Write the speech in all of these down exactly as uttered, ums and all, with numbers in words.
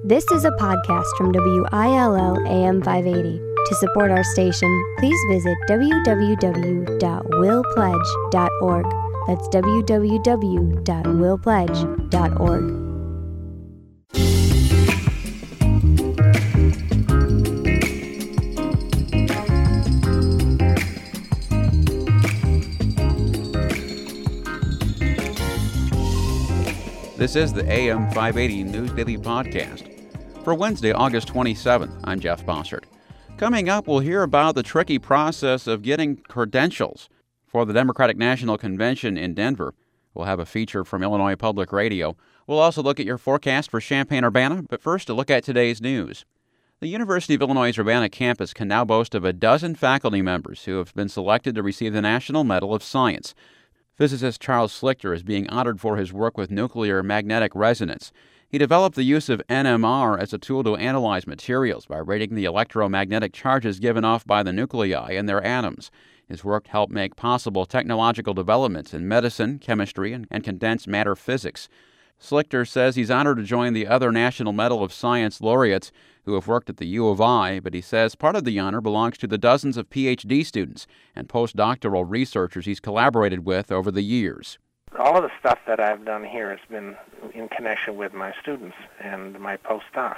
This is a podcast from W I L L A M five eighty. To support our station, please visit w w w dot will pledge dot org. That's w w w dot will pledge dot org. This is the A M five eighty News Daily Podcast. For Wednesday, August twenty-seventh, I'm Jeff Bossert. Coming up, we'll hear about the tricky process of getting credentials for the Democratic National Convention in Denver. We'll have a feature from Illinois Public Radio. We'll also look at your forecast for Champaign-Urbana, but first a look at today's news. The University of Illinois' Urbana campus can now boast of a dozen faculty members who have been selected to receive the National Medal of Science. Physicist Charles Slichter is being honored for his work with nuclear magnetic resonance. He developed the use of N M R as a tool to analyze materials by rating the electromagnetic charges given off by the nuclei in their atoms. His work helped make possible technological developments in medicine, chemistry, and, and condensed matter physics. Slichter says he's honored to join the other National Medal of Science laureates who have worked at the U of I, but he says part of the honor belongs to the dozens of P H D students and postdoctoral researchers he's collaborated with over the years. All of the stuff that I've done here has been in connection with my students and my postdocs,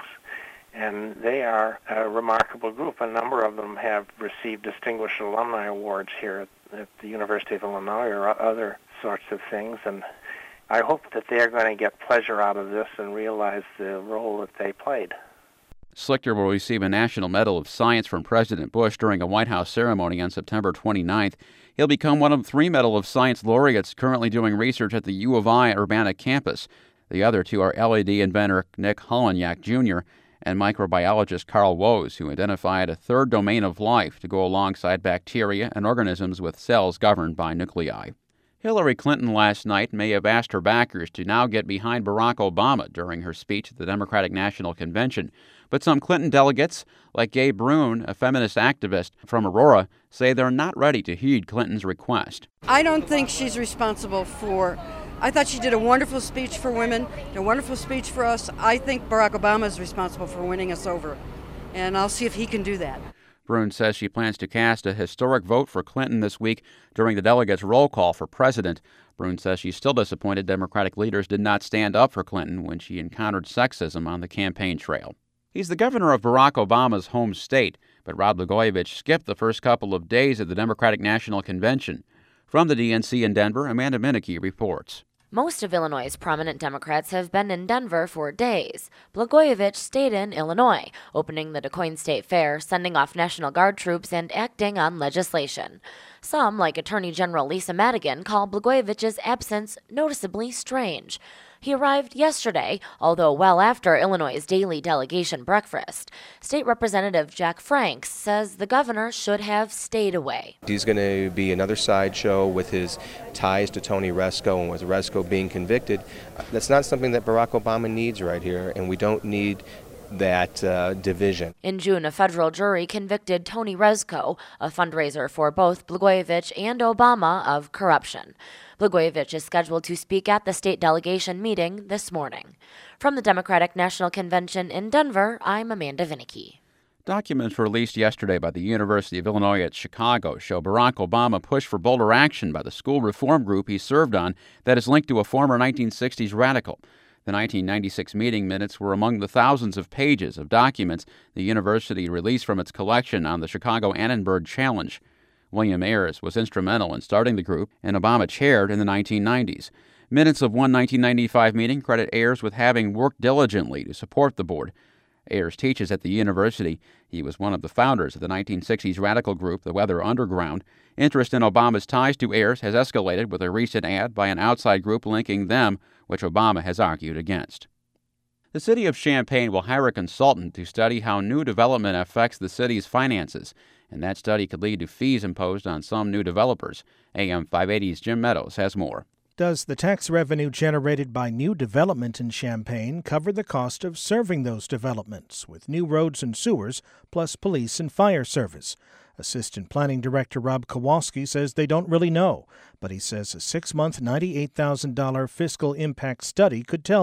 and they are a remarkable group. A number of them have received distinguished alumni awards here at, at the University of Illinois or other sorts of things, and I hope that they're going to get pleasure out of this and realize the role that they played. Slichter will receive a National Medal of Science from President Bush during a White House ceremony on September twenty-ninth. He'll become one of three Medal of Science laureates currently doing research at the U of I Urbana campus. The other two are L E D inventor Nick Holonyak Junior and microbiologist Carl Woese, who identified a third domain of life to go alongside bacteria and organisms with cells governed by nuclei. Hillary Clinton last night may have asked her backers to now get behind Barack Obama during her speech at the Democratic National Convention. But some Clinton delegates, like Gabe Brune, a feminist activist from Aurora, say they're not ready to heed Clinton's request. I don't think she's responsible for... I thought she did a wonderful speech for women, a wonderful speech for us. I think Barack Obama is responsible for winning us over, and I'll see if he can do that. Brune says she plans to cast a historic vote for Clinton this week during the delegates' roll call for president. Brune says she's still disappointed Democratic leaders did not stand up for Clinton when she encountered sexism on the campaign trail. He's the governor of Barack Obama's home state, but Rod Blagojevich skipped the first couple of days of the Democratic National Convention. From the D N C in Denver, Amanda Minneke reports. Most of Illinois' prominent Democrats have been in Denver for days. Blagojevich stayed in Illinois, opening the DuQuoin State Fair, sending off National Guard troops, and acting on legislation. Some, like Attorney General Lisa Madigan, call Blagojevich's absence noticeably strange. He arrived yesterday, although well after Illinois' daily delegation breakfast. State Representative Jack Franks says the governor should have stayed away. He's going to be another sideshow with his ties to Tony Rezko, and with Rezko being convicted. That's not something that Barack Obama needs right here, and we don't need that uh, division. In June, a federal jury convicted Tony Rezko, a fundraiser for both Blagojevich and Obama, of corruption. Blagojevich is scheduled to speak at the state delegation meeting this morning. From the Democratic National Convention in Denver, I'm Amanda Vinicki. Documents released yesterday by the University of Illinois at Chicago show Barack Obama pushed for bolder action by the school reform group he served on that is linked to a former nineteen sixties radical. The nineteen ninety-six meeting minutes were among the thousands of pages of documents the university released from its collection on the Chicago Annenberg Challenge. William Ayers was instrumental in starting the group, and Obama chaired in the nineteen nineties. Minutes of one nineteen ninety-five meeting credit Ayers with having worked diligently to support the board. Ayers teaches at the university. He was one of the founders of the nineteen sixties radical group, the Weather Underground. Interest in Obama's ties to Ayers has escalated with a recent ad by an outside group linking them, which Obama has argued against. The city of Champaign will hire a consultant to study how new development affects the city's finances, and that study could lead to fees imposed on some new developers. A M five eighty's Jim Meadows has more. Does the tax revenue generated by new development in Champaign cover the cost of serving those developments with new roads and sewers, plus police and fire service? Assistant Planning Director Rob Kowalski says they don't really know, but he says a six-month, ninety-eight thousand dollars fiscal impact study could tell them.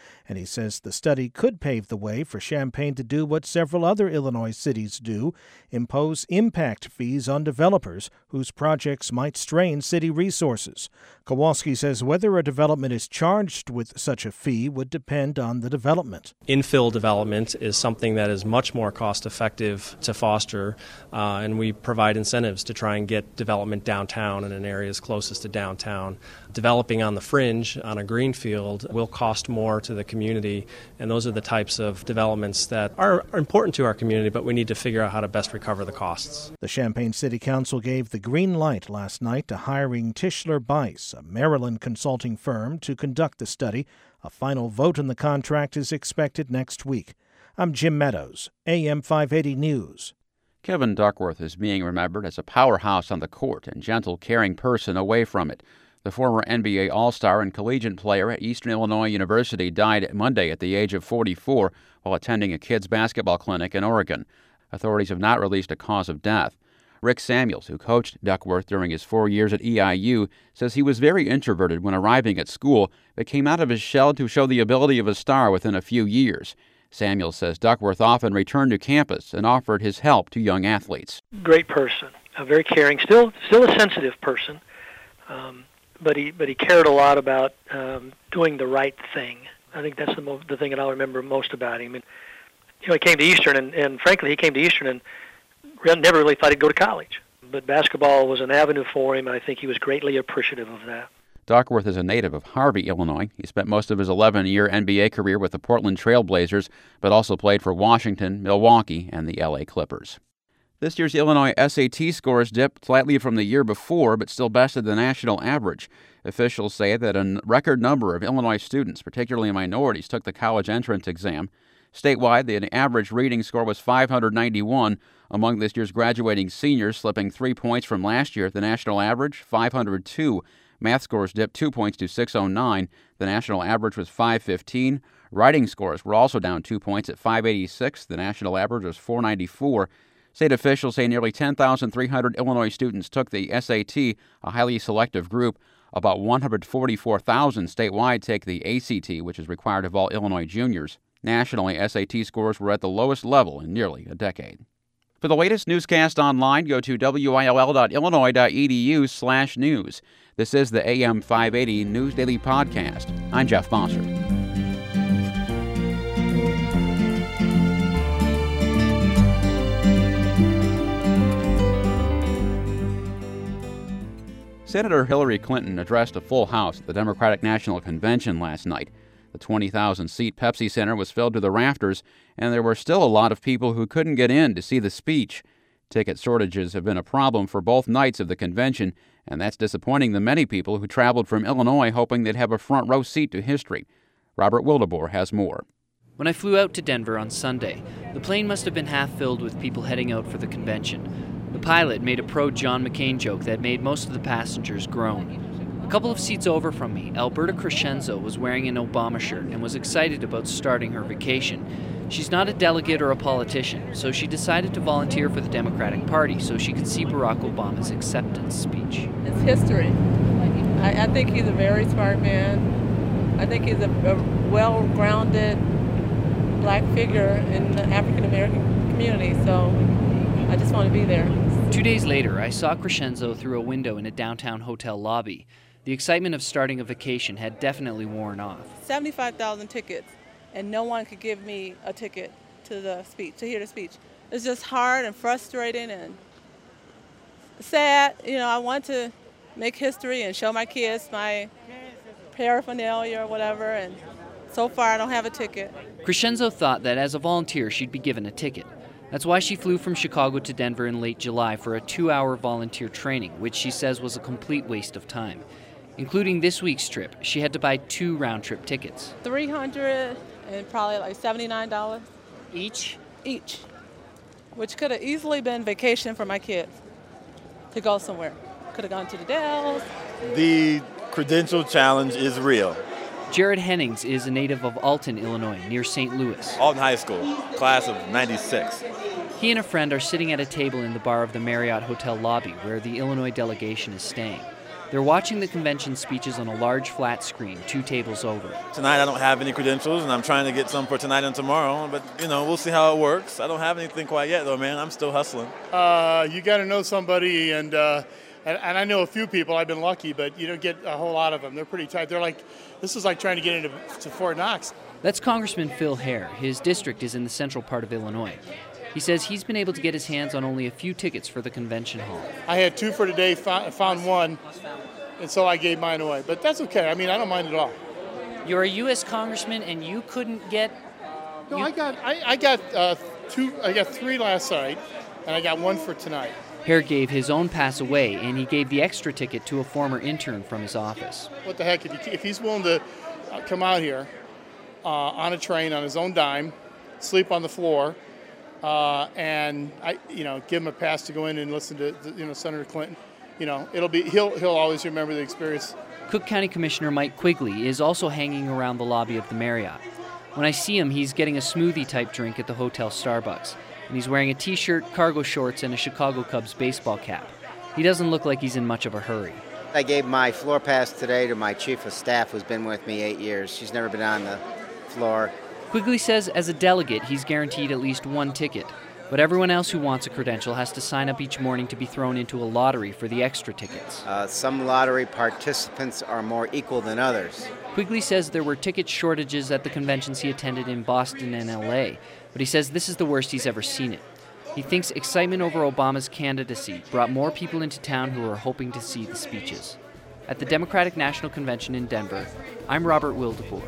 And he says the study could pave the way for Champaign to do what several other Illinois cities do, impose impact fees on developers whose projects might strain city resources. Kowalski says whether a development is charged with such a fee would depend on the development. Infill development is something that is much more cost-effective to foster, uh, and we provide incentives to try and get development downtown and in areas closest to downtown. Developing on the fringe, on a greenfield, will cost more to the community, and those are the types of developments that are important to our community, but we need to figure out how to best recover the costs. The Champaign City Council gave the green light last night to hiring Tischler Bice, a Maryland consulting firm, to conduct the study. A final vote on the contract is expected next week. I'm Jim Meadows, A M five eighty News. Kevin Duckworth is being remembered as a powerhouse on the court and gentle, caring person away from it. The former N B A All-Star and collegiate player at Eastern Illinois University died Monday at the age of forty-four while attending a kids' basketball clinic in Oregon. Authorities have not released a cause of death. Rick Samuels, who coached Duckworth during his four years at E I U, says he was very introverted when arriving at school, but came out of his shell to show the ability of a star within a few years. Samuels says Duckworth often returned to campus and offered his help to young athletes. Great person, a very caring, still still a sensitive person, um, but he but he cared a lot about um, doing the right thing. I think that's the mo- the thing that I'll remember most about him. And, you know, he came to Eastern, and, and frankly, he came to Eastern and never really thought he'd go to college. But basketball was an avenue for him, and I think he was greatly appreciative of that. Duckworth is a native of Harvey, Illinois. He spent most of his eleven-year N B A career with the Portland Trail Blazers, but also played for Washington, Milwaukee, and the L A Clippers. This year's Illinois S A T scores dipped slightly from the year before, but still bested the national average. Officials say that a record number of Illinois students, particularly minorities, took the college entrance exam. Statewide, the average reading score was five hundred ninety-one. Among this year's graduating seniors, slipping three points from last year. The national average, five hundred two. Math scores dipped two points to six oh nine. The national average was five fifteen. Writing scores were also down two points at five eighty-six. The national average was four ninety-four. State officials say nearly ten thousand three hundred Illinois students took the S A T, a highly selective group. About one hundred forty-four thousand statewide take the A C T, which is required of all Illinois juniors. Nationally, S A T scores were at the lowest level in nearly a decade. For the latest newscast online, go to W I L L dot illinois dot E D U slash news. This is the A M five eighty News Daily Podcast. I'm Jeff Bossert. Senator Hillary Clinton addressed a full house at the Democratic National Convention last night. The twenty thousand seat Pepsi Center was filled to the rafters, and there were still a lot of people who couldn't get in to see the speech. Ticket shortages have been a problem for both nights of the convention, and that's disappointing the many people who traveled from Illinois hoping they'd have a front row seat to history. Robert Wildeboer has more. When I flew out to Denver on Sunday, the plane must have been half filled with people heading out for the convention. The pilot made a pro-John McCain joke that made most of the passengers groan. A couple of seats over from me, Alberta Crescenzo was wearing an Obama shirt and was excited about starting her vacation. She's not a delegate or a politician, so she decided to volunteer for the Democratic Party so she could see Barack Obama's acceptance speech. It's history. I, I think he's a very smart man. I think he's a, a well-grounded black figure in the African-American community, so I just want to be there. Two days later, I saw Crescenzo through a window in a downtown hotel lobby. The excitement of starting a vacation had definitely worn off. seventy-five thousand tickets, and no one could give me a ticket to the speech, to hear the speech. It's just hard and frustrating and sad. You know, I want to make history and show my kids my paraphernalia or whatever, and so far I don't have a ticket. Crescenzo thought that as a volunteer she'd be given a ticket. That's why she flew from Chicago to Denver in late July for a two-hour volunteer training, which she says was a complete waste of time. Including this week's trip, she had to buy two round-trip tickets. three hundred dollars and probably like seventy-nine dollars. Each? Each. Which could have easily been vacation for my kids to go somewhere. Could have gone to the Dells. The credential challenge is real. Jared Hennings is a native of Alton, Illinois, near Saint Louis. Alton High School, class of ninety-six. He and a friend are sitting at a table in the bar of the Marriott Hotel lobby where the Illinois delegation is staying. They're watching the convention speeches on a large flat screen, two tables over. Tonight I don't have any credentials, and I'm trying to get some for tonight and tomorrow, but, you know, we'll see how it works. I don't have anything quite yet, though, man. I'm still hustling. Uh, you got to know somebody, and, uh, and and I know a few people. I've been lucky, but you don't get a whole lot of them. They're pretty tight. They're like, this is like trying to get into to Fort Knox. That's Congressman Phil Hare. His district is in the central part of Illinois. He says he's been able to get his hands on only a few tickets for the convention hall. I had two for today, found one, and so I gave mine away. But that's okay. I mean, I don't mind at all. You're a U S congressman, and you couldn't get... No, you... I got I, I got uh, two. I got three last night, and I got one for tonight. Hare gave his own pass away, and he gave the extra ticket to a former intern from his office. What the heck? If, he, if he's willing to come out here uh, on a train on his own dime, sleep on the floor, uh, and I, you know, give him a pass to go in and listen to, you know, Senator Clinton, you know, it'll be he'll he'll always remember the experience. Cook County Commissioner Mike Quigley is also hanging around the lobby of the Marriott. When I see him, he's getting a smoothie-type drink at the hotel Starbucks, and he's wearing a T-shirt, cargo shorts, and a Chicago Cubs baseball cap. He doesn't look like he's in much of a hurry. I gave my floor pass today to my chief of staff, who's been with me eight years. She's never been on the floor. Quigley says as a delegate, he's guaranteed at least one ticket, but everyone else who wants a credential has to sign up each morning to be thrown into a lottery for the extra tickets. Uh, some lottery participants are more equal than others. Quigley says there were ticket shortages at the conventions he attended in Boston and L A, but he says this is the worst he's ever seen it. He thinks excitement over Obama's candidacy brought more people into town who are hoping to see the speeches. At the Democratic National Convention in Denver, I'm Robert Wildeboer.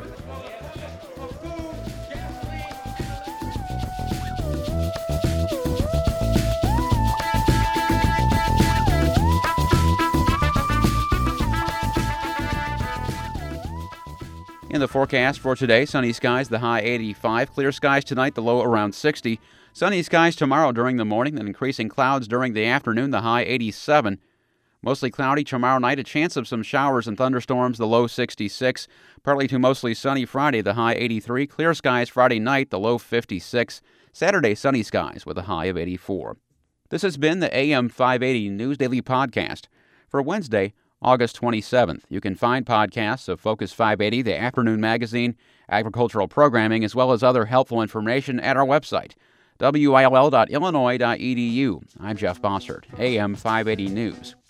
In the forecast for today, sunny skies, the high eighty-five. Clear skies tonight, the low around sixty. Sunny skies tomorrow during the morning, then increasing clouds during the afternoon, the high eighty-seven. Mostly cloudy tomorrow night, a chance of some showers and thunderstorms, the low sixty-six. Partly to mostly sunny Friday, the high eighty-three. Clear skies Friday night, the low fifty-six. Saturday, sunny skies with a high of eighty-four. This has been the A M five eighty News Daily Podcast for Wednesday, August twenty-seventh. You can find podcasts of Focus five eighty, the afternoon magazine, agricultural programming, as well as other helpful information at our website, W I L L dot illinois dot e d u. I'm Jeff Bossert, A M five eighty News.